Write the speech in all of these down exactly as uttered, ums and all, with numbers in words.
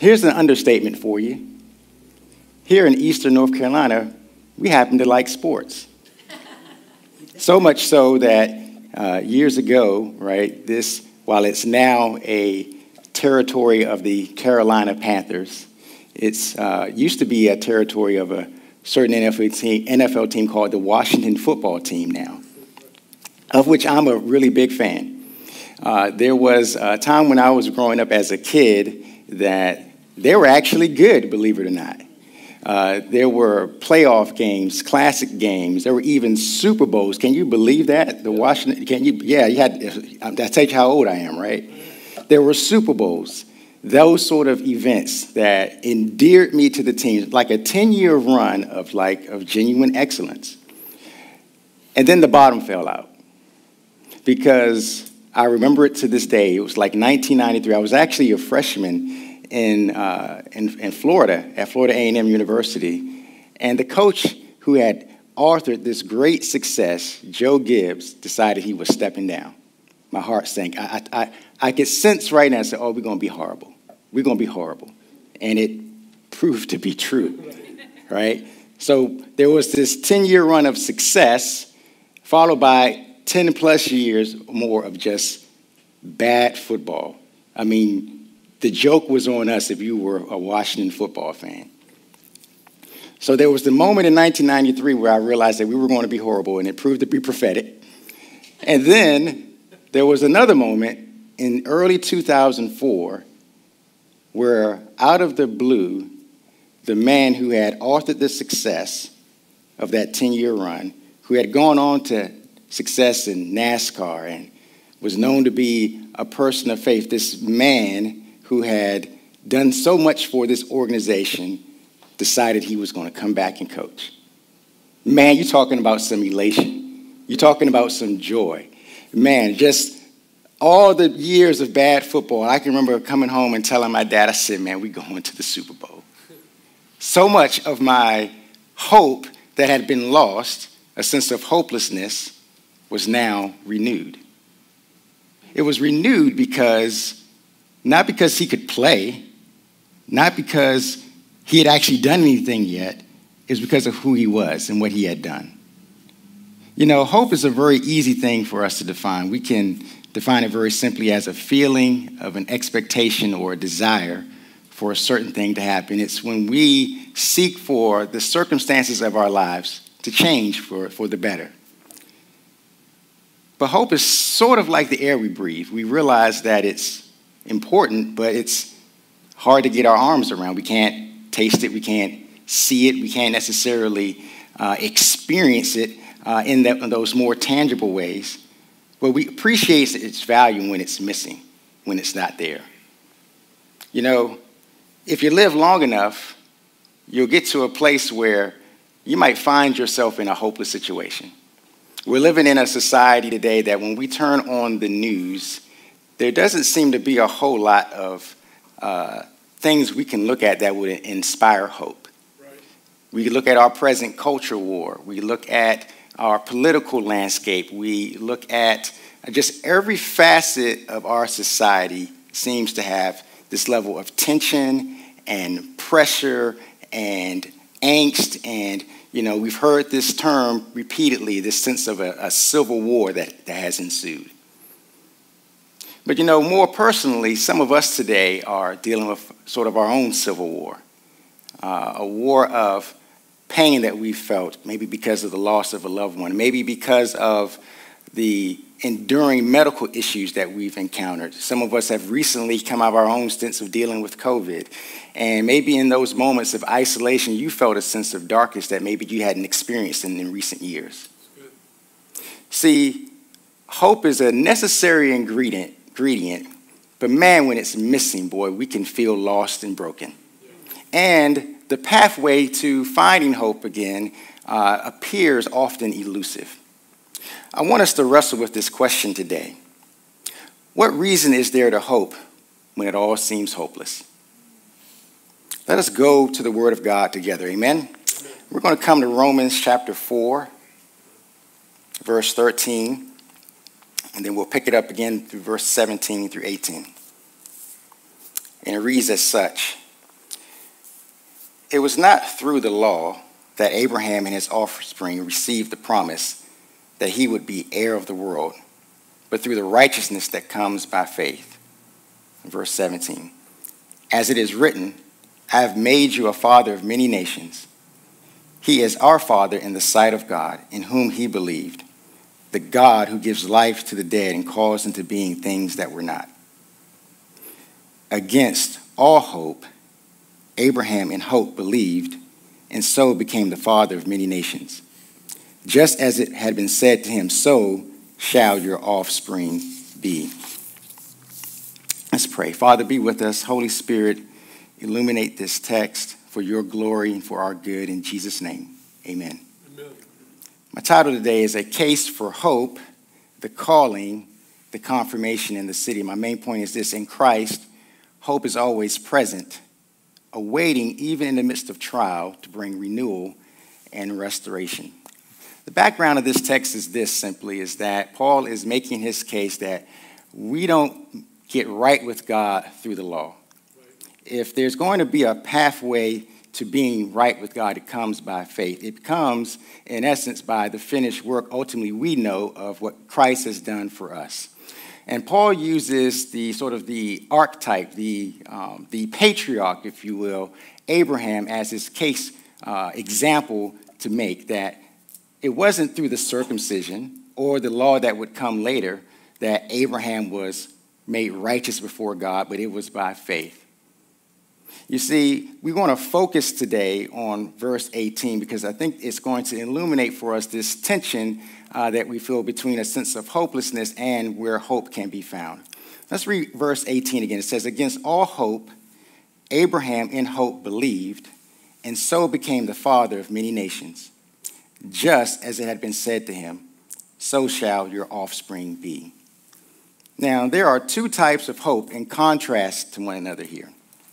Here's an understatement for you. Here in Eastern North Carolina, we happen to like sports. So much so that uh, years ago, right, this, while it's now a territory of the Carolina Panthers, it's uh, used to be a territory of a certain N F L team, N F L team called the Washington Football Team now, of which I'm a really big fan. Uh, there was a time when I was growing up as a kid that they were actually good, believe it or not. Uh, there were playoff games, classic games. There were even Super Bowls. Can you believe that? The Washington, can you? Yeah, you had. That tells you how old I am, right? There were Super Bowls. Those sort of events that endeared me to the team, like a ten-year run of like of genuine excellence. And then the bottom fell out because I remember it to this day. It was like nineteen ninety-three. I was actually a freshman in uh, in, in Florida at Florida A and M University, and the coach who had authored this great success, Joe Gibbs, decided he was stepping down. My heart sank. I, I, I, I could sense right now, I said, oh, we're going to be horrible. We're going to be horrible. And it proved to be true, right? So there was this ten-year run of success, followed by ten-plus years more of just bad football. I mean, the joke was on us if you were a Washington football fan. So there was the moment in nineteen ninety-three where I realized that we were going to be horrible, and it proved to be prophetic. And then there was another moment in early two thousand four where, out of the blue, the man who had authored the success of that ten-year run, who had gone on to success in NASCAR and was known to be a person of faith, this man who had done so much for this organization, decided he was going to come back and coach. Man, you're talking about some elation. You're talking about some joy. Man, just all the years of bad football, I can remember coming home and telling my dad, I said, man, we're going to the Super Bowl. So much of my hope that had been lost, a sense of hopelessness, was now renewed. It was renewed because, not because he could play, not because he had actually done anything yet, it was because of who he was and what he had done. You know, hope is a very easy thing for us to define. We can define it very simply as a feeling of an expectation or a desire for a certain thing to happen. It's when we seek for the circumstances of our lives to change for, for the better. But hope is sort of like the air we breathe. We realize that it's important, but it's hard to get our arms around. We can't taste it. We can't see it. We can't necessarily uh, experience it uh, in, that, in those more tangible ways. But we appreciate its value when it's missing, when it's not there. You know, if you live long enough, you'll get to a place where you might find yourself in a hopeless situation. We're living in a society today that when we turn on the news, there doesn't seem to be a whole lot of uh, things we can look at that would inspire hope. Right. We look at our present culture war. We look at our political landscape. We look at just every facet of our society seems to have this level of tension and pressure and angst. And, you know, we've heard this term repeatedly, this sense of a, a civil war that, that has ensued. But, you know, more personally, some of us today are dealing with sort of our own civil war, uh, a war of pain that we felt, maybe because of the loss of a loved one, maybe because of the enduring medical issues that we've encountered. Some of us have recently come out of our own stints of dealing with COVID. And maybe in those moments of isolation, you felt a sense of darkness that maybe you hadn't experienced in, in recent years. See, hope is a necessary ingredient, ingredient, but man, when it's missing, boy, we can feel lost and broken. And the pathway to finding hope again uh, appears often elusive. I want us to wrestle with this question today. What reason is there to hope when it all seems hopeless? Let us go to the Word of God together, amen? We're going to come to Romans chapter four, verse thirteen, and then we'll pick it up again through verse seventeen through eighteen. And it reads as such. It was not through the law that Abraham and his offspring received the promise that he would be heir of the world, but through the righteousness that comes by faith. Verse seventeen, as it is written, I have made you a father of many nations. He is our father in the sight of God, in whom he believed, the God who gives life to the dead and calls into being things that were not. Against all hope, Abraham in hope believed, and so became the father of many nations. Just as it had been said to him, so shall your offspring be. Let's pray. Father, be with us. Holy Spirit, illuminate this text for your glory and for our good. In Jesus' name, amen. Amen. My title today is A Case for Hope, the Calling, the Confirmation in the City. My main point is this: in Christ, hope is always present, awaiting even in the midst of trial to bring renewal and restoration. The background of this text is this simply, is that Paul is making his case that we don't get right with God through the law. If there's going to be a pathway to being right with God, it comes by faith. It comes, in essence, by the finished work, ultimately, we know of what Christ has done for us. And Paul uses the sort of the archetype, the, um, the patriarch, if you will, Abraham, as his case uh, example to make that it wasn't through the circumcision or the law that would come later that Abraham was made righteous before God, but it was by faith. You see, we want to focus today on verse eighteen because I think it's going to illuminate for us this tension uh, that we feel between a sense of hopelessness and where hope can be found. Let's read verse eighteen again. It says, against all hope, Abraham in hope believed, and so became the father of many nations. Just as it had been said to him, so shall your offspring be. Now, there are two types of hope in contrast to one another here.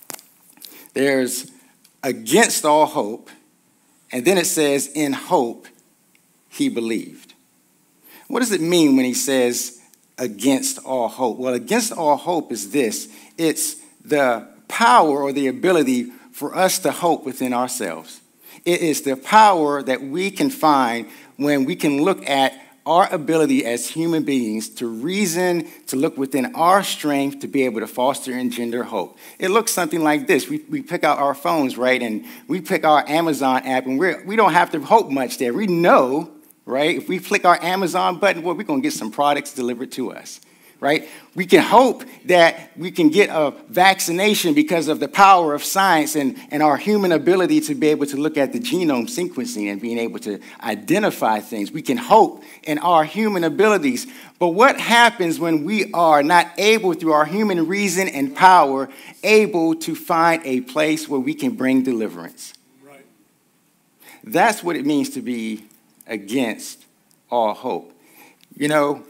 There's against all hope, and then it says, in hope he believed. What does it mean when he says against all hope? Well, against all hope is this. It's the power or the ability for us to hope within ourselves. It is the power that we can find when we can look at our ability as human beings to reason, to look within our strength to be able to foster and engender hope. It looks something like this. We, we pick out our phones, right, and we pick our Amazon app, and we're, we don't have to hope much there. We know, right, if we click our Amazon button, well, we're going to get some products delivered to us. Right? We can hope that we can get a vaccination because of the power of science and, and our human ability to be able to look at the genome sequencing and being able to identify things. We can hope in our human abilities. But what happens when we are not able, through our human reason and power, able to find a place where we can bring deliverance? Right. That's what it means to be against all hope. You know,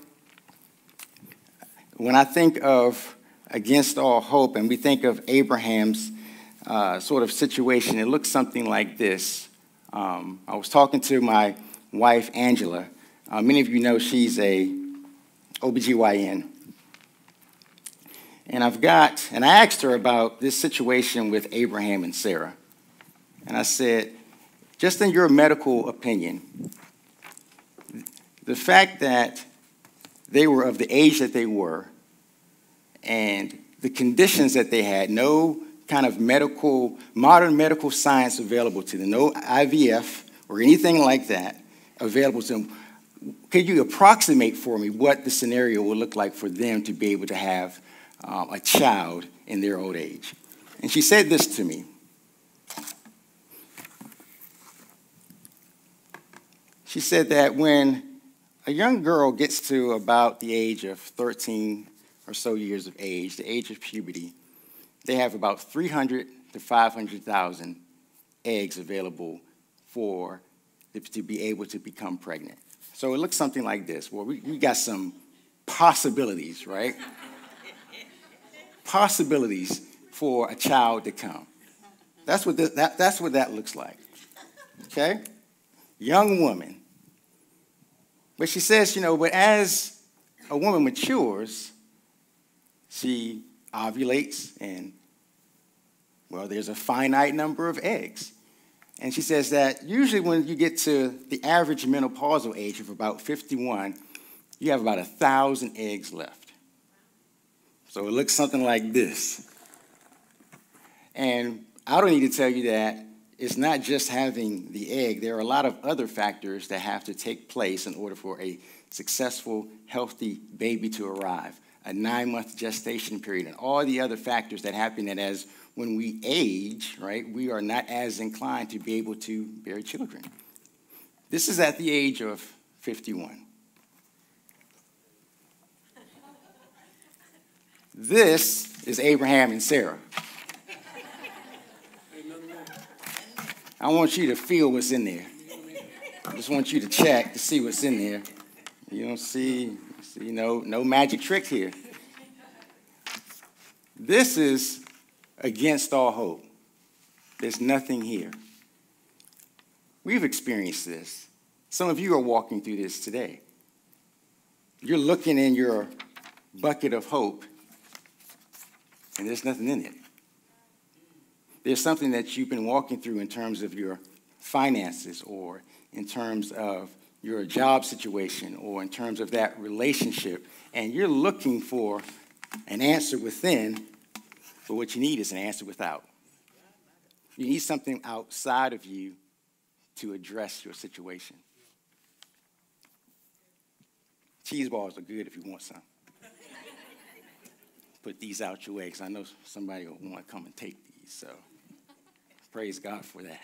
when I think of against all hope and we think of Abraham's uh, sort of situation, it looks something like this. Um, I was talking to my wife, Angela. Uh, many of you know she's a O B G Y N. And I've got, and I asked her about this situation with Abraham and Sarah. And I said, just in your medical opinion, the fact that they were of the age that they were, and the conditions that they had, no kind of medical, modern medical science available to them, no I V F or anything like that available to them. Could you approximate for me what the scenario would look like for them to be able to have um, a child in their old age? And she said this to me. She said that when a young girl gets to about the age of thirteen or so years of age, the age of puberty, they have about three hundred to five hundred thousand eggs available for to be able to become pregnant. So it looks something like this. Well, we, we got some possibilities, right? Possibilities for a child to come. That's what this, that, that's what that looks like. Okay? Young woman. But she says, you know, but as a woman matures, she ovulates and, well, there's a finite number of eggs. And she says that usually when you get to the average menopausal age of about fifty-one, you have about a thousand eggs left. So it looks something like this. And I don't need to tell you that it's not just having the egg. There are a lot of other factors that have to take place in order for a successful, healthy baby to arrive. A nine-month gestation period and all the other factors that happen that as when we age, right, we are not as inclined to be able to bear children. This is at the age of fifty-one. This is Abraham and Sarah. I want you to feel what's in there. I just want you to check to see what's in there. You don't see, see no, no magic trick here. This is against all hope. There's nothing here. We've experienced this. Some of you are walking through this today. You're looking in your bucket of hope, and there's nothing in it. There's something that you've been walking through in terms of your finances or in terms of your job situation or in terms of that relationship, and you're looking for an answer within, but what you need is an answer without. You need something outside of you to address your situation. Cheese balls are good if you want some. Put these out your way, because I know somebody will want to come and take these, so praise God for that.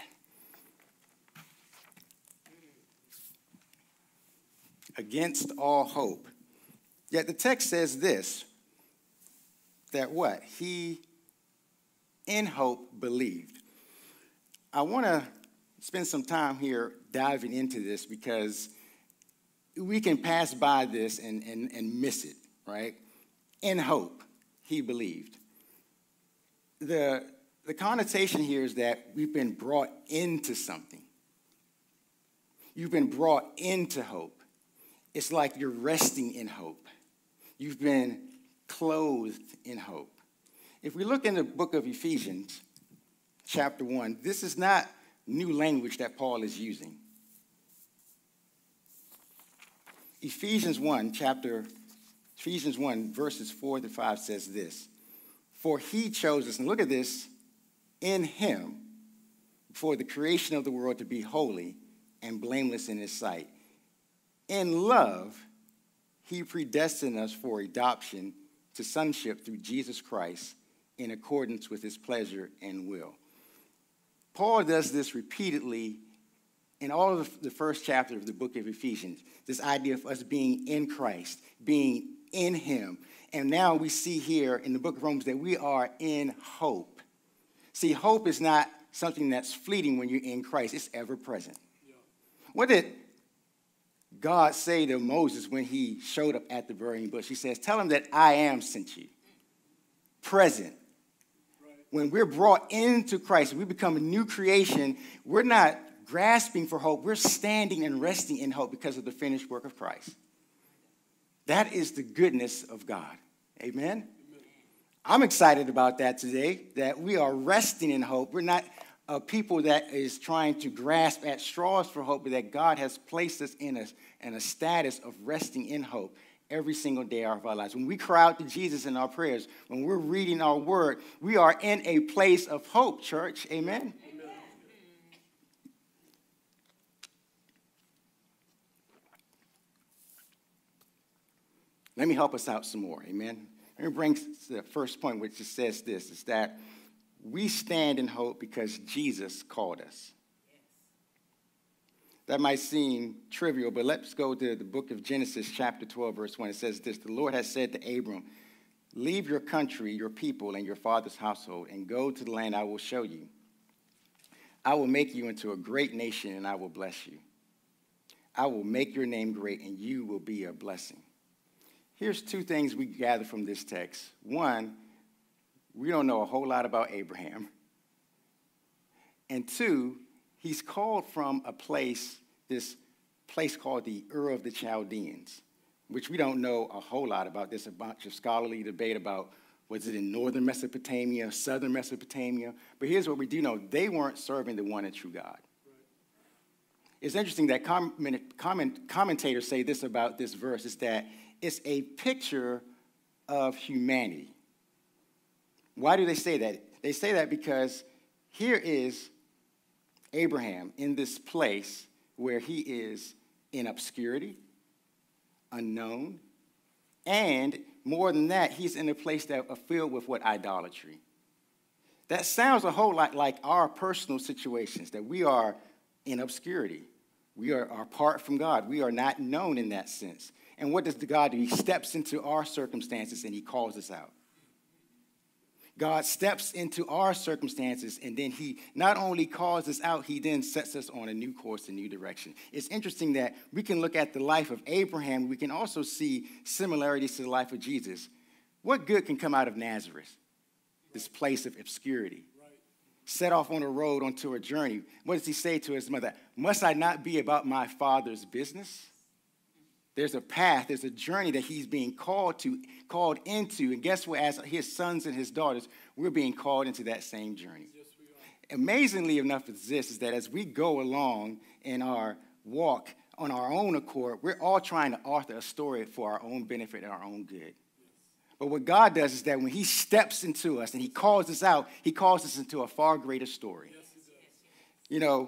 Against all hope. Yet the text says this, that what? He, in hope, believed. I want to spend some time here diving into this because we can pass by this and, and, and miss it, right? In hope, he believed. The, the connotation here is that we've been brought into something. You've been brought into hope. It's like you're resting in hope. You've been clothed in hope. If we look in the book of Ephesians, chapter one, this is not new language that Paul is using. Ephesians one, chapter, Ephesians one, verses four to five says this. For he chose us, and look at this, in him, for the creation of the world to be holy and blameless in his sight. In love, he predestined us for adoption to sonship through Jesus Christ in accordance with his pleasure and will. Paul does this repeatedly in all of the first chapter of the book of Ephesians, this idea of us being in Christ, being in him. And now we see here in the book of Romans that we are in hope. See, hope is not something that's fleeting when you're in Christ. It's ever present. Yeah. What did God say to Moses when he showed up at the burning bush? He says, tell him that I am sent you. Present. Right. When we're brought into Christ, we become a new creation. We're not grasping for hope. We're standing and resting in hope because of the finished work of Christ. That is the goodness of God. Amen? Amen. I'm excited about that today, that we are resting in hope. We're not a people that is trying to grasp at straws for hope, but that God has placed us in a, in a status of resting in hope every single day of our lives. When we cry out to Jesus in our prayers, when we're reading our word, we are in a place of hope, church. Amen? Amen. Let me help us out some more. Amen? Let me bring the first point, which just says this, is that we stand in hope because Jesus called us. Yes. That might seem trivial, but let's go to the book of Genesis, chapter twelve, verse one. It says this, the Lord has said to Abram, leave your country, your people, and your father's household, and go to the land I will show you. I will make you into a great nation, and I will bless you. I will make your name great, and you will be a blessing. Here's two things we gather from this text. One, we don't know a whole lot about Abraham. And two, he's called from a place, this place called the Ur of the Chaldeans, which we don't know a whole lot about. There's a bunch of scholarly debate about Was it in northern Mesopotamia, southern Mesopotamia? But here's what we do know. They weren't serving the one and true God. It's interesting that comment, comment, commentators say this about this verse, is that it's a picture of humanity. Why do they say that? They say that because here is Abraham in this place where he is in obscurity, unknown, and more than that, he's in a place that are filled with what? Idolatry. That sounds a whole lot like our personal situations, that we are in obscurity. We are, are apart from God. We are not known in that sense. And what does the God do? He steps into our circumstances and he calls us out. God steps into our circumstances and then he not only calls us out, he then sets us on a new course, a new direction. It's interesting that we can look at the life of Abraham. We can also see similarities to the life of Jesus. What good can come out of Nazareth, this place of obscurity? Set off on a road onto a journey. What does he say to his mother? Must I not be about my Father's business? There's a path, there's a journey that he's being called to, called into. And guess what? As his sons and his daughters, we're being called into that same journey. Yes, we are. Amazingly enough, it's this, is that as we go along in our walk on our own accord, we're all trying to author a story for our own benefit and our own good. But what God does is that when he steps into us and he calls us out, he calls us into a far greater story. Yes, he does. You know,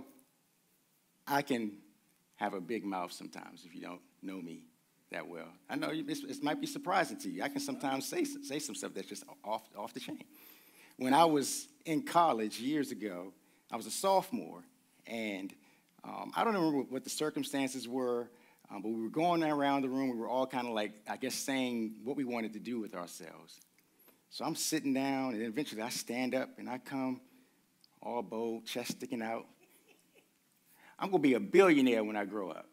I can have a big mouth sometimes if you don't know me that well. I know it might be surprising to you. I can sometimes say, say some stuff that's just off, off the chain. When I was in college years ago, I was a sophomore, and um, I don't remember what the circumstances were. Um, but we were going around the room. We were all kind of like, I guess, saying what we wanted to do with ourselves. So I'm sitting down, and then eventually I stand up, and I come all bold, chest sticking out. I'm going to be a billionaire when I grow up.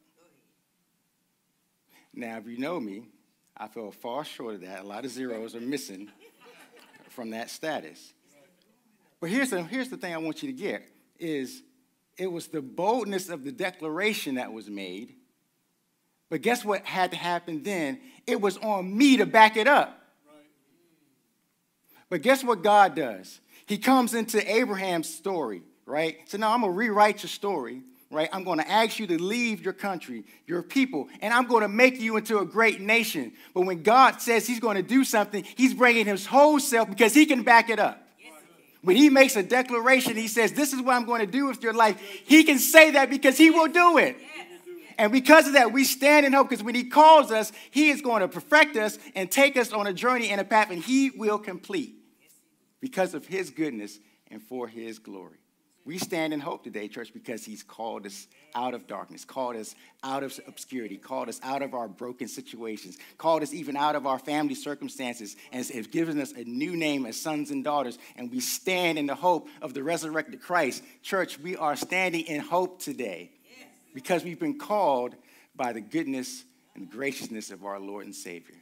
Now, if you know me, I fell far short of that. A lot of zeros are missing from that status. But here's the, here's the thing I want you to get, is it was the boldness of the declaration that was made. But guess what had to happen then? It was on me to back it up. Right. But guess what God does? He comes into Abraham's story, right? So now I'm going to rewrite your story, right? I'm going to ask you to leave your country, your people, and I'm going to make you into a great nation. But when God says he's going to do something, he's bringing his whole self because he can back it up. Yes. When he makes a declaration, he says, this is what I'm going to do with your life. He can say that because he will do it. Yes. And because of that, we stand in hope, because when he calls us, he is going to perfect us and take us on a journey and a path, and he will complete because of his goodness and for his glory. We stand in hope today, church, because he's called us out of darkness, called us out of obscurity, called us out of our broken situations, called us even out of our family circumstances, and has given us a new name as sons and daughters, and we stand in the hope of the resurrected Christ. Church, we are standing in hope today. Because we've been called by the goodness and graciousness of our Lord and Savior.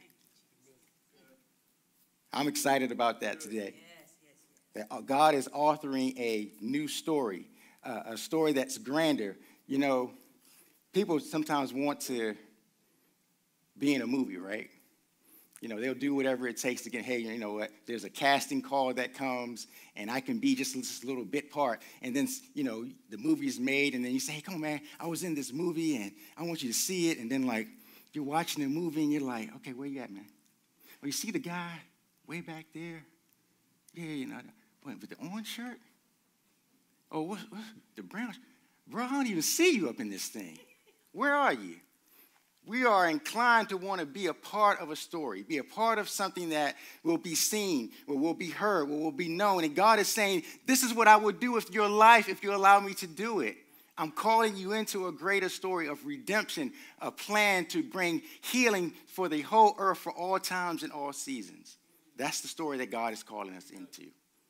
I'm excited about that today. That God is authoring a new story, uh, a story that's grander. You know, people sometimes want to be in a movie, right? You know, they'll do whatever it takes to get, hey, you know what, there's a casting call that comes, and I can be just this little bit part. And then, you know, the movie's made, and then you say, hey, come on, man, I was in this movie, and I want you to see it. And then, like, you're watching the movie, and you're like, okay, where you at, man? Well, you see the guy way back there? Yeah, you know, with the orange shirt? Oh, what, what, the brown shirt? Bro, I don't even see you up in this thing. Where are you? We are inclined to want to be a part of a story, be a part of something that will be seen, or will be heard, or will be known. And God is saying, this is what I would do with your life if you allow me to do it. I'm calling you into a greater story of redemption, a plan to bring healing for the whole earth for all times and all seasons. That's the story that God is calling us into.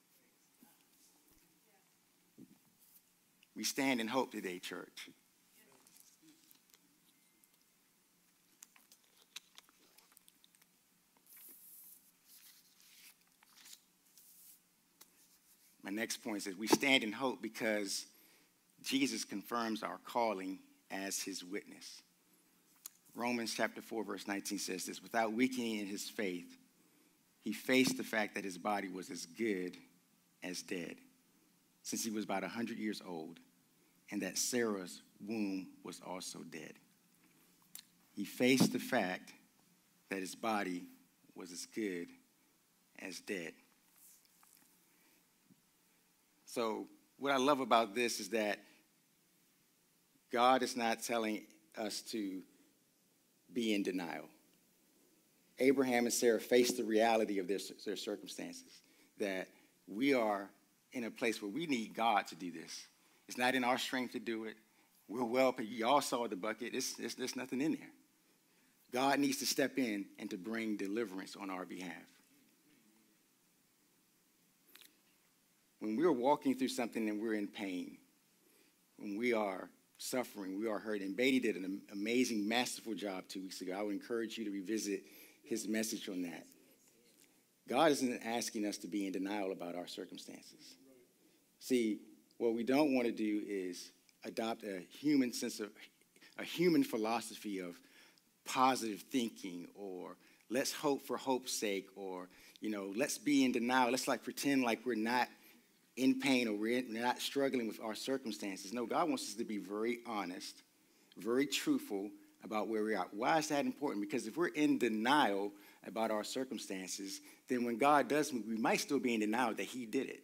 We stand in hope today, church. My next point is we stand in hope because Jesus confirms our calling as his witness. Romans chapter four, verse nineteen says this, without weakening in his faith, he faced the fact that his body was as good as dead, since he was about one hundred years old, and that Sarah's womb was also dead. He faced the fact that his body was as good as dead. So what I love about this is that God is not telling us to be in denial. Abraham and Sarah faced the reality of their, their circumstances, that we are in a place where we need God to do this. It's not in our strength to do it. We're well, y'all saw the bucket. It's, it's, there's nothing in there. God needs to step in and to bring deliverance on our behalf. When we're walking through something and we're in pain, when we are suffering, we are hurting. Beatty did an amazing, masterful job two weeks ago. I would encourage you to revisit his message on that. God isn't asking us to be in denial about our circumstances. See, what we don't want to do is adopt a human sense of, a human philosophy of positive thinking, or let's hope for hope's sake, or, you know, let's be in denial. Let's like pretend like we're not in pain or we're, in, we're not struggling with our circumstances. No, God wants us to be very honest, very truthful about where we are. Why is that important? Because if we're in denial about our circumstances, then when God does move, we might still be in denial that he did it.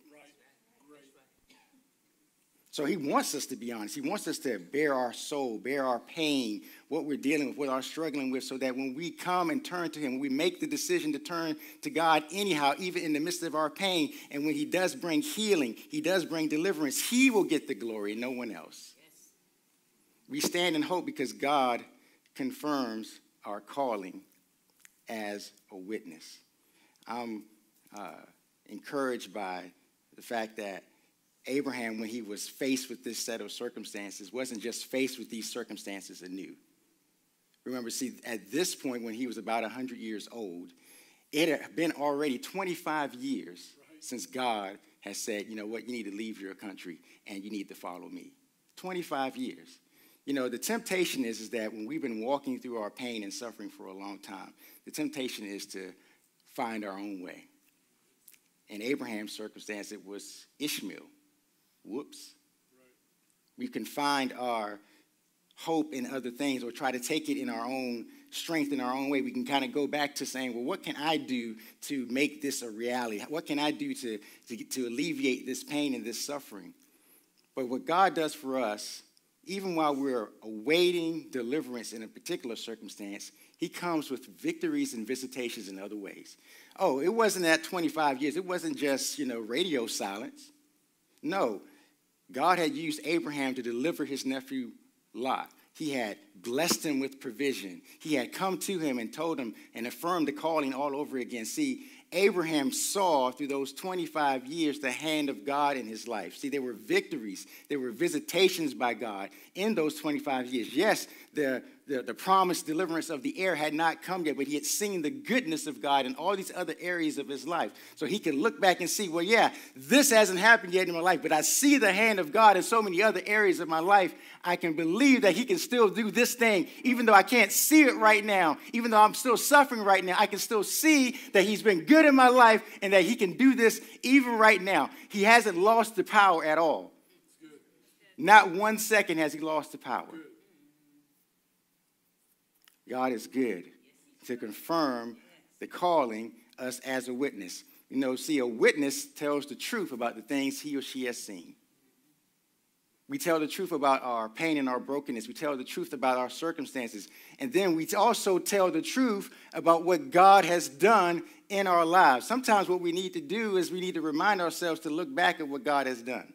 So he wants us to be honest. He wants us to bear our soul, bear our pain, what we're dealing with, what we're struggling with, so that when we come and turn to him, when we make the decision to turn to God anyhow, even in the midst of our pain, and when he does bring healing, he does bring deliverance, he will get the glory and no one else. Yes. We stand in hope because God confirms our calling as a witness. I'm uh, encouraged by the fact that Abraham, when he was faced with this set of circumstances, wasn't just faced with these circumstances anew. Remember, see, at this point, when he was about one hundred years old, it had been already twenty-five years right. since God has said, you know what, you need to leave your country and you need to follow me. twenty-five years. You know, the temptation is, is that when we've been walking through our pain and suffering for a long time, the temptation is to find our own way. In Abraham's circumstance, it was Ishmael. Whoops. Right. We can find our hope in other things or try to take it in our own strength, in our own way. We can kind of go back to saying, well, what can I do to make this a reality? What can I do to, to, to alleviate this pain and this suffering? But what God does for us, even while we're awaiting deliverance in a particular circumstance, he comes with victories and visitations in other ways. Oh, it wasn't that twenty-five years. It wasn't just, you know, radio silence. No, God had used Abraham to deliver his nephew Lot. He had blessed him with provision. He had come to him and told him and affirmed the calling all over again. See, Abraham saw through those twenty-five years the hand of God in his life. See, there were victories. There were visitations by God in those twenty-five years. Yes, the, the, the promised deliverance of the heir had not come yet, but he had seen the goodness of God in all these other areas of his life. So he could look back and see, well, yeah, this hasn't happened yet in my life, but I see the hand of God in so many other areas of my life. I can believe that he can still do this thing, even though I can't see it right now, even though I'm still suffering right now. I can still see that he's been good in my life and that he can do this even right now. He hasn't lost the power at all. Not one second has he lost the power. God is good to confirm the calling us as a witness. You know, see, a witness tells the truth about the things he or she has seen. We tell the truth about our pain and our brokenness. We tell the truth about our circumstances. And then we also tell the truth about what God has done in our lives. Sometimes what we need to do is we need to remind ourselves to look back at what God has done.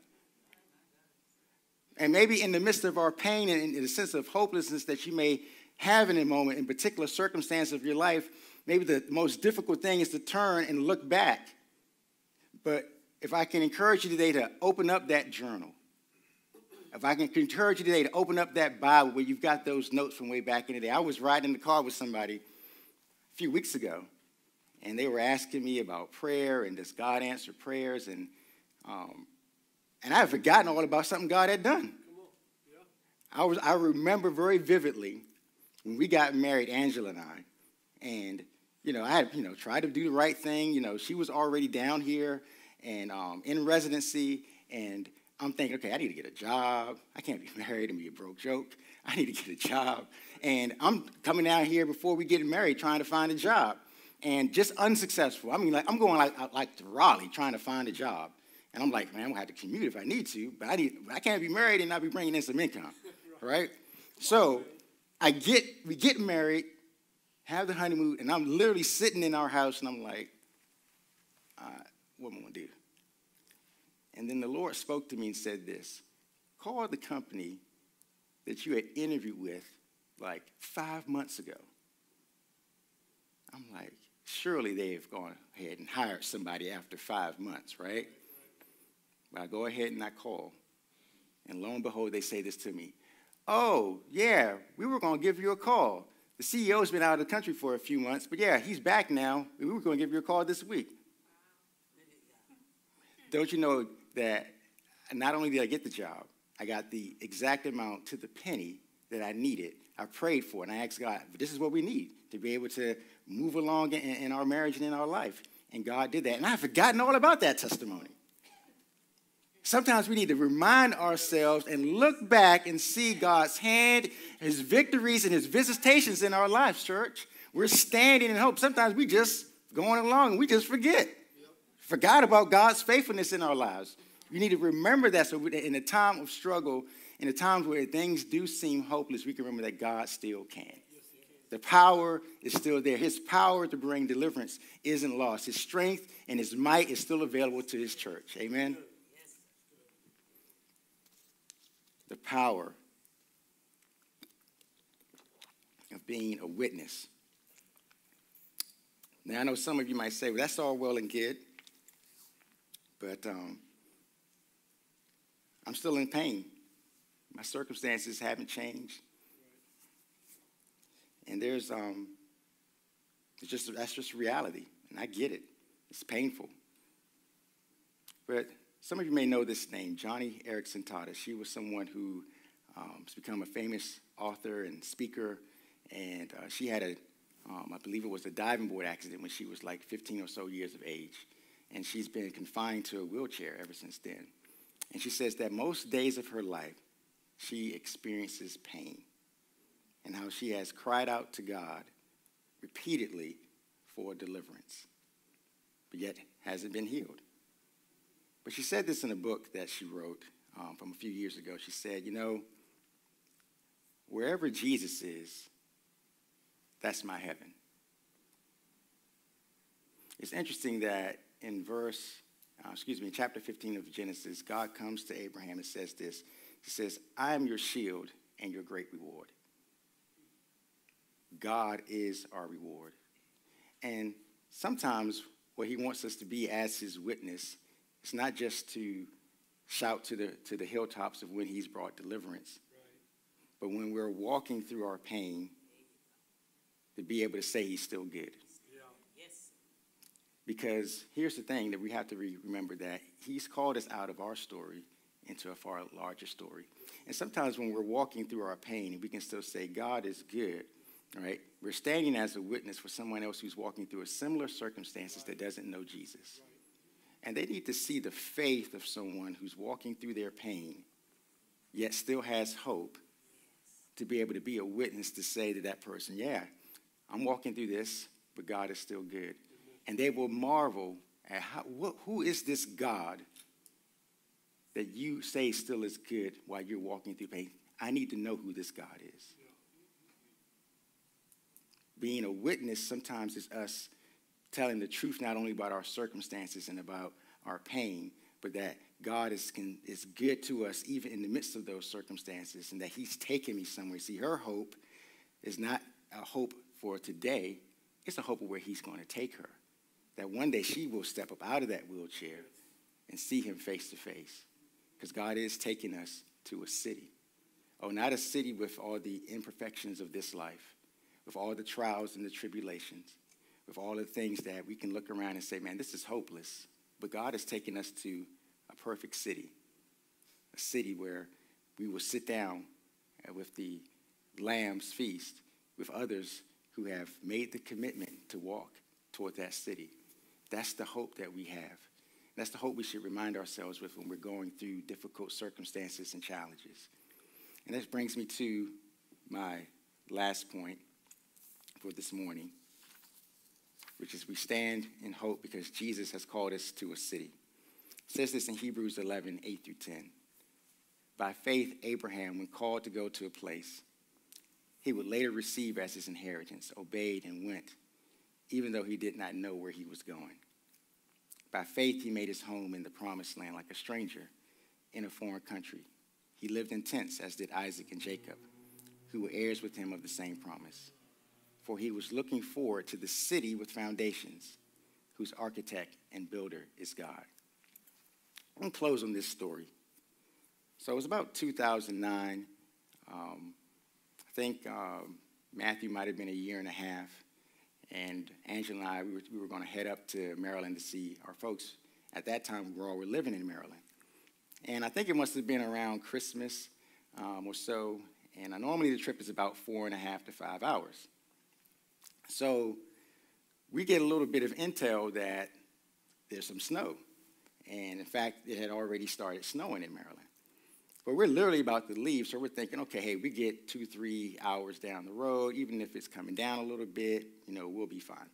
And maybe in the midst of our pain and in the sense of hopelessness that you may have in a moment, in particular circumstance of your life, maybe the most difficult thing is to turn and look back. But if I can encourage you today to open up that journal, if I can encourage you today to open up that Bible where you've got those notes from way back in the day. I was riding in the car with somebody a few weeks ago, and they were asking me about prayer and does God answer prayers, and um, and I had forgotten all about something God had done. Yeah. I was I remember very vividly when we got married, Angela and I, and you know, I had, you know, tried to do the right thing. You know, she was already down here and um, in residency, and I'm thinking, okay, I need to get a job. I can't be married and be a broke joke. I need to get a job. And I'm coming down here before we get married trying to find a job, and just unsuccessful. I mean, like I'm going like, like to Raleigh trying to find a job. And I'm like, man, I'm going to have to commute if I need to, but I, need, I can't be married and not be bringing in some income, right? So I get, we get married, have the honeymoon, and I'm literally sitting in our house, and I'm like, uh, what am I going to do? And then the Lord spoke to me and said this: call the company that you had interviewed with like five months ago. I'm like, surely they've gone ahead and hired somebody after five months, right? But I go ahead and I call. And lo and behold, they say this to me: oh, yeah, we were going to give you a call. The C E O's been out of the country for a few months, but yeah, he's back now. We were going to give you a call this week. Don't you know that not only did I get the job, I got the exact amount to the penny that I needed. I prayed for it, and I asked God, this is what we need to be able to move along in, in our marriage and in our life. And God did that. And I've forgotten all about that testimony. Sometimes we need to remind ourselves and look back and see God's hand, his victories, and his visitations in our lives, church. We're standing in hope. Sometimes we just going along and we just forget. Yep. Forgot about God's faithfulness in our lives. We need to remember that so in a time of struggle, in the times where things do seem hopeless, we can remember that God still can. Yes, he can. The power is still there. His power to bring deliverance isn't lost. His strength and his might is still available to his church. Amen. The power of being a witness. Now, I know some of you might say, well, that's all well and good, but um, I'm still in pain. My circumstances haven't changed. And there's, um, it's just, that's just reality, and I get it. It's painful. But some of you may know this name, Joni Eareckson Tada. She was someone who um, has become a famous author and speaker, and uh, she had a, um, I believe it was a diving board accident when she was like fifteen or so years of age, and she's been confined to a wheelchair ever since then. And she says that most days of her life, she experiences pain, and how she has cried out to God repeatedly for deliverance, but yet hasn't been healed. But she said this in a book that she wrote um, from a few years ago. She said, you know, wherever Jesus is, that's my heaven. It's interesting that in verse, uh, excuse me, chapter fifteen of Genesis, God comes to Abraham and says this. He says, I am your shield and your great reward. God is our reward. And sometimes what he wants us to be as his witness, it's not just to shout to the to the hilltops of when he's brought deliverance, right, but when we're walking through our pain, to be able to say he's still good. Yeah. Yes. Because here's the thing that we have to re- remember, that he's called us out of our story into a far larger story. And sometimes when we're walking through our pain, we can still say God is good, right? We're standing as a witness for someone else who's walking through a similar circumstances, right, that doesn't know Jesus. Right. And they need to see the faith of someone who's walking through their pain, yet still has hope, to be able to be a witness to say to that person, yeah, I'm walking through this, but God is still good. And they will marvel at how, what, who is this God that you say still is good while you're walking through pain? I need to know who this God is. Being a witness sometimes is us telling the truth not only about our circumstances and about our pain, but that God is, can, is good to us even in the midst of those circumstances, and that he's taking me somewhere. See, her hope is not a hope for today. It's a hope of where he's going to take her. That one day she will step up out of that wheelchair and see him face to face. Because God is taking us to a city. Oh, not a city with all the imperfections of this life, with all the trials and the tribulations, with all the things that we can look around and say, man, this is hopeless. But God has taken us to a perfect city, a city where we will sit down with the Lamb's feast, with others who have made the commitment to walk toward that city. That's the hope that we have. That's the hope we should remind ourselves with when we're going through difficult circumstances and challenges. And this brings me to my last point for this morning, which is we stand in hope because Jesus has called us to a city. It says this in Hebrews eleven, eight through ten. By faith, Abraham, when called to go to a place he would later receive as his inheritance, obeyed and went, even though he did not know where he was going. By faith, he made his home in the promised land like a stranger in a foreign country. He lived in tents, as did Isaac and Jacob, who were heirs with him of the same promise. For he was looking forward to the city with foundations, whose architect and builder is God. I'm going to close on this story. So it was about two thousand nine. Um, I think um, Matthew might have been a year and a half. And Angela and I, we were, we were going to head up to Maryland to see our folks. At that time, we were all were living in Maryland. And I think it must have been around Christmas um, or so. And uh, normally the trip is about four and a half to five hours. So we get a little bit of intel that there's some snow. And in fact, it had already started snowing in Maryland. But we're literally about to leave, so we're thinking, okay, hey, we get two, three hours down the road. Even if it's coming down a little bit, you know, we'll be fine.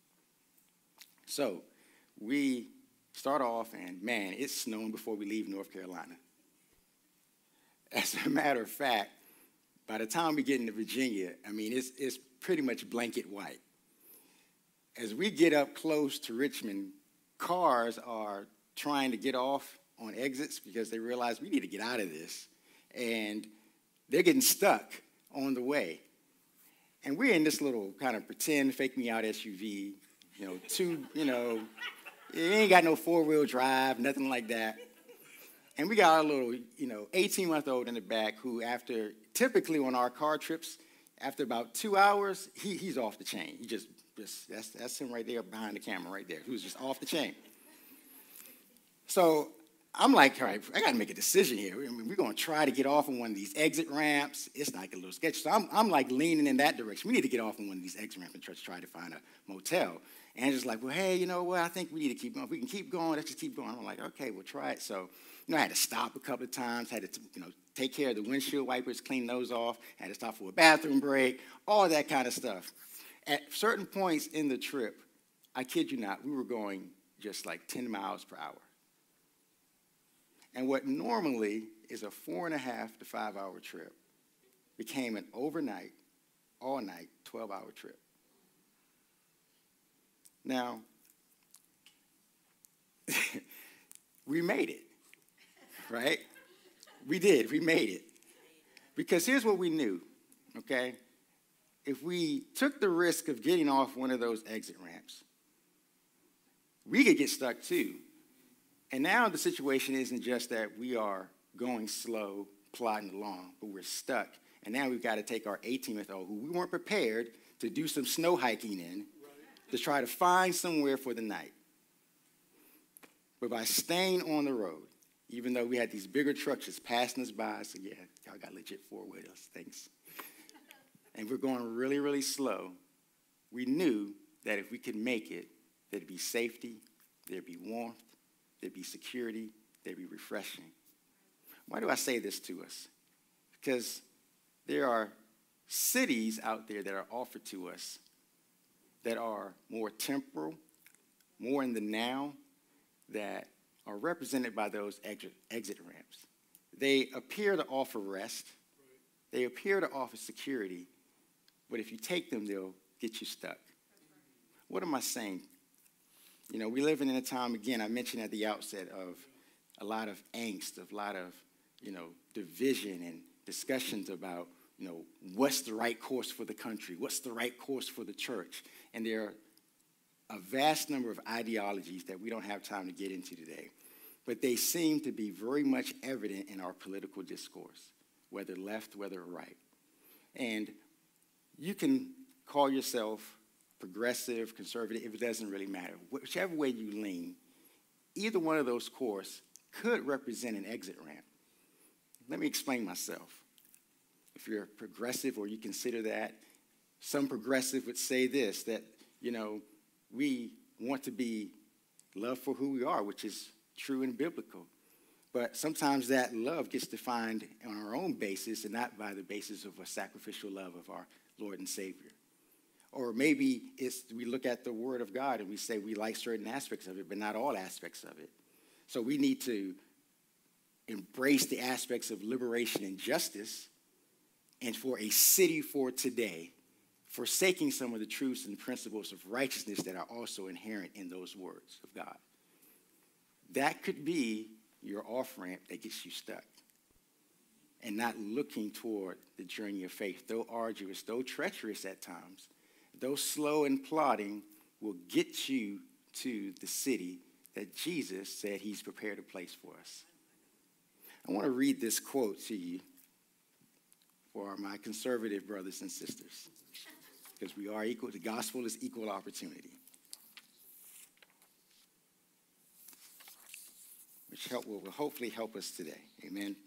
So we start off, and man, it's snowing before we leave North Carolina. As a matter of fact, by the time we get into Virginia, I mean, it's, it's pretty much blanket white. As we get up close to Richmond, cars are trying to get off on exits because they realize we need to get out of this. And they're getting stuck on the way. And we're in this little kind of pretend fake me out S U V, you know, two, you know, it ain't got no four-wheel drive, nothing like that. And we got our little, you know, eighteen-month-old in the back who after, typically on our car trips, after about two hours, he, he's off the chain. He just, just that's, that's him right there behind the camera right there, who's just off the chain. So I'm like, all right, I got to make a decision here. I mean, we're going to try to get off on one of these exit ramps. It's like a little sketchy. So I'm, I'm like leaning in that direction. We need to get off on one of these exit ramps and try, try to find a motel. And just like, well, hey, you know what? I think we need to keep going. If we can keep going, let's just keep going. I'm like, okay, we'll try it. So, you know, I had to stop a couple of times, had to, you know, take care of the windshield wipers, clean those off, had to stop for a bathroom break, all that kind of stuff. At certain points in the trip, I kid you not, we were going just like ten miles per hour. And what normally is a four and a half to five hour trip became an overnight, all night, twelve hour trip. Now, we made it, right? We did, we made it. Because here's what we knew, okay? If we took the risk of getting off one of those exit ramps, we could get stuck too. And now the situation isn't just that we are going slow, plodding along, but we're stuck. And now we've got to take our eighteen-month-old, who we weren't prepared to do some snow hiking in, to try to find somewhere for the night. But by staying on the road, even though we had these bigger trucks just passing us by, so yeah, y'all got legit four-wheelers, thanks. And we're going really, really slow. We knew that if we could make it, there'd be safety, there'd be warmth, there'd be security, there'd be refreshing. Why do I say this to us? Because there are cities out there that are offered to us that are more temporal, more in the now, that are represented by those exit, exit ramps. They appear to offer rest. They appear to offer security. But if you take them, they'll get you stuck. What am I saying? You know, we're living in a time, again, I mentioned at the outset, of a lot of angst, of a lot of, you know, division and discussions about, you know, what's the right course for the country? What's the right course for the church? And there are a vast number of ideologies that we don't have time to get into today. But they seem to be very much evident in our political discourse, whether left, whether right. And you can call yourself progressive, conservative, it doesn't really matter. Whichever way you lean, either one of those courses could represent an exit ramp. Let me explain myself. If you're progressive or you consider that, Some progressive would say this, that, you know, we want to be loved for who we are, which is true and biblical. But sometimes that love gets defined on our own basis and not by the basis of a sacrificial love of our Lord and Savior. Or maybe it's we look at the Word of God and we say we like certain aspects of it, but not all aspects of it. So we need to embrace the aspects of liberation and justice, and for a city for today, forsaking some of the truths and principles of righteousness that are also inherent in those words of God. That could be your off-ramp that gets you stuck and not looking toward the journey of faith, though arduous, though treacherous at times, though slow and plodding, will get you to the city that Jesus said he's prepared a place for us. I want to read this quote to you for my conservative brothers and sisters, because we are equal. The gospel is equal opportunity, which help, will hopefully help us today. Amen.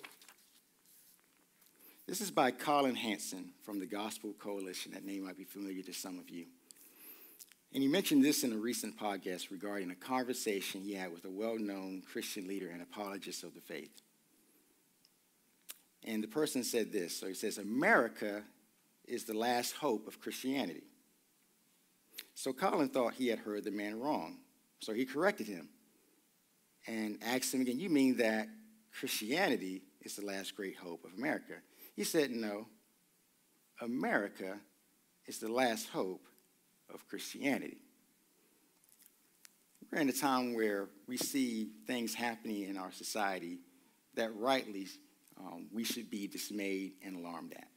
This is by Colin Hansen from the Gospel Coalition. That name might be familiar to some of you. And he mentioned this in a recent podcast regarding a conversation he had with a well-known Christian leader and apologist of the faith. And the person said this. So he says, America is the last hope of Christianity. So Colin thought he had heard the man wrong. So he corrected him and asked him again, you mean that Christianity is the last great hope of America? He said, no, America is the last hope of Christianity. We're in a time where we see things happening in our society that rightly um, we should be dismayed and alarmed at.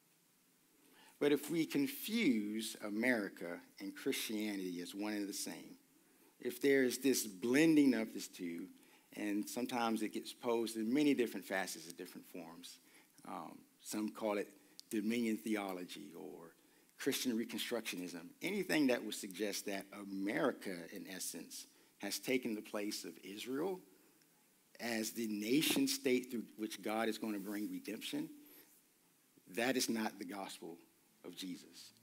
But if we confuse America and Christianity as one and the same, if there's this blending of these two, and sometimes it gets posed in many different facets and different forms. Um, some call it dominion theology or Christian Reconstructionism. Anything that would suggest that America, in essence, has taken the place of Israel as the nation state through which God is going to bring redemption, that is not the gospel of Jesus.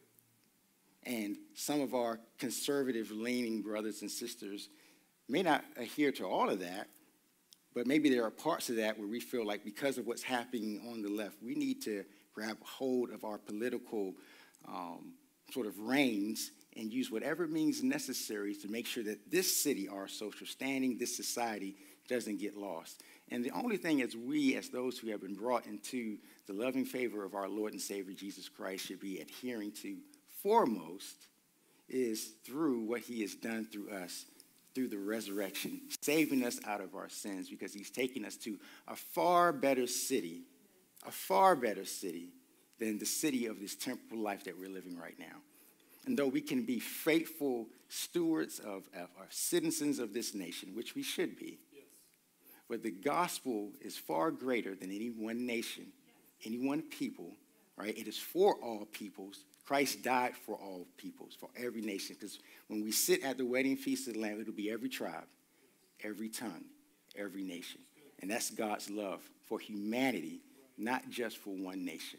And some of our conservative-leaning brothers and sisters may not adhere to all of that, but maybe there are parts of that where we feel like because of what's happening on the left, we need to grab hold of our political um, sort of reins and use whatever means necessary to make sure that this city, our social standing, this society, doesn't get lost. And the only thing as we, as those who have been brought into the loving favor of our Lord and Savior Jesus Christ, should be adhering to foremost is through what he has done through us, through the resurrection, saving us out of our sins, because he's taking us to a far better city, a far better city than the city of this temporal life that we're living right now. And though we can be faithful stewards of, of, of citizens of this nation, which we should be, yes, but the gospel is far greater than any one nation, yes, any one people, right? It is for all peoples. Christ died for all peoples, for every nation. Because when we sit at the wedding feast of the Lamb, it'll be every tribe, every tongue, every nation. And that's God's love for humanity, not just for one nation.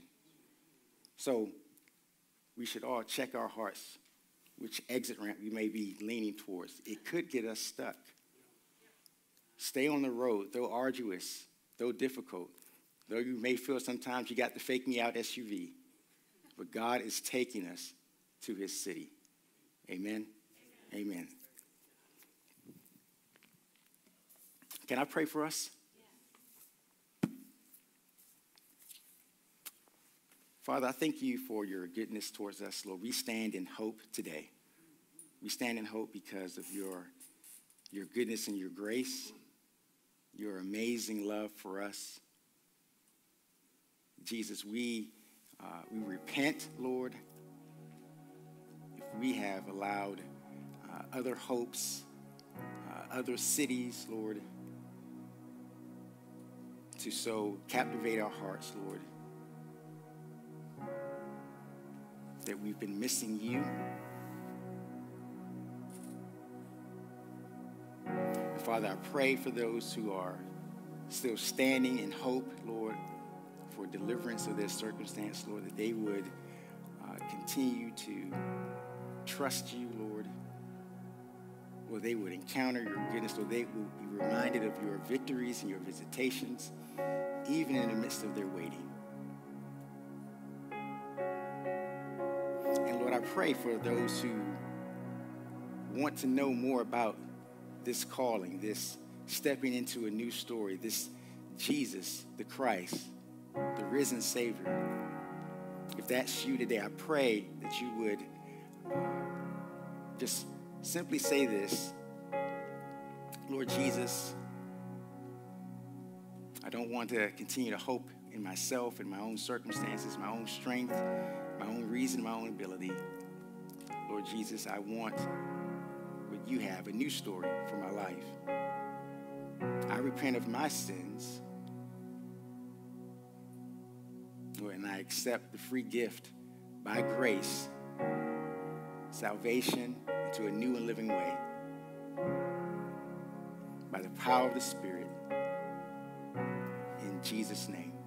So we should all check our hearts, which exit ramp we may be leaning towards. It could get us stuck. Stay on the road, though arduous, though difficult, though you may feel sometimes you got the fake me out S U V. But God is taking us to his city. Amen? Amen. Amen. Can I pray for us? Yes. Father, I thank you for your goodness towards us, Lord. We stand in hope today. We stand in hope because of your, your goodness and your grace, your amazing love for us. Jesus, we... Uh, we repent, Lord, if we have allowed uh, other hopes, uh, other cities, Lord, to so captivate our hearts, Lord, that we've been missing you. And Father, I pray for those who are still standing in hope, Lord, for deliverance of their circumstance, Lord, that they would uh, uh, continue to trust you, Lord. Lord, they would encounter your goodness, Lord, they will be reminded of your victories and your visitations, even in the midst of their waiting. And Lord, I pray for those who want to know more about this calling, this stepping into a new story, this Jesus, the Christ, the risen Savior. If that's you today, I pray that you would uh, just simply say this: Lord Jesus, I don't want to continue to hope in myself, in my own circumstances, my own strength, my own reason, my own ability. Lord Jesus, I want what you have, a new story for my life. I repent of my sins, Lord, and I accept the free gift by grace, salvation into a new and living way, by the power of the Spirit, in Jesus' name.